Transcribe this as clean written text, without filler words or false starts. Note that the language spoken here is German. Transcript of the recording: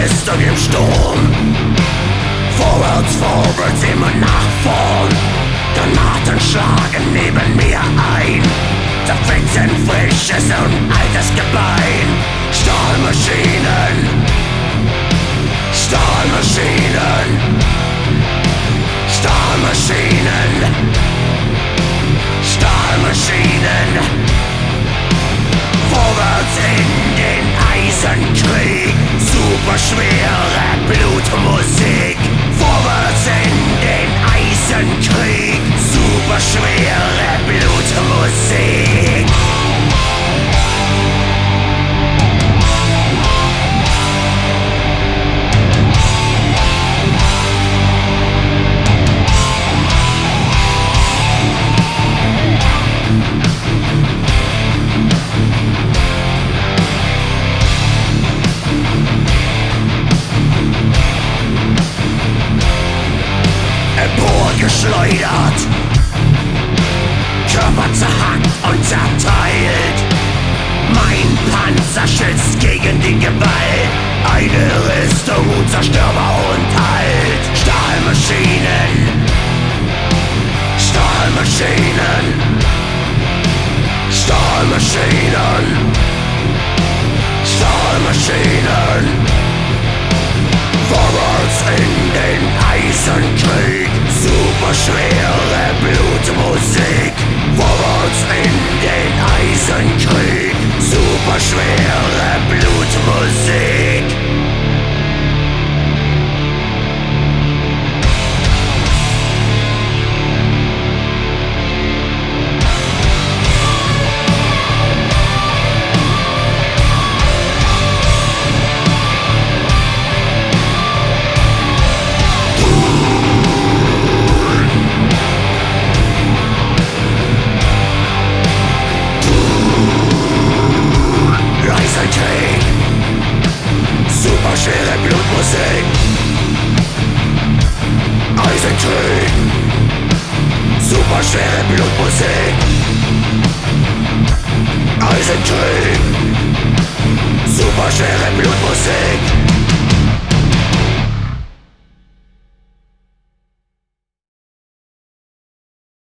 Rüstung im Sturm. Vorwärts, vorwärts, immer nach vorn. Granaten schlagen neben mir ein, zerfetzen frisches und altes Gebein. Stahlmaschinen, Stahlmaschinen, Stahlmaschinen, Stahlmaschinen. Vorwärts in den Eisenkrieg, superschwere Blutmusik. Vorwärts in den Eisenkrieg, superschwere Blutmusik. Geschleudert, Körper zerhackt und zerteilt. Mein Panzer schützt gegen die Gewalt, eine Rüstung unzerstörbar und alt. Stahlmaschinen, Stahlmaschinen, Stahlmaschinen, Stahlmaschinen. Vorwärts in den Eisenkrieg, superschwere Blutmusik. Vorwärts in den Eisenkrieg, superschwere Blutmusik. Superschwere Blutmusik. Eisenkrieg, superschwere Blutmusik. Eisenkrieg, superschwere Blutmusik.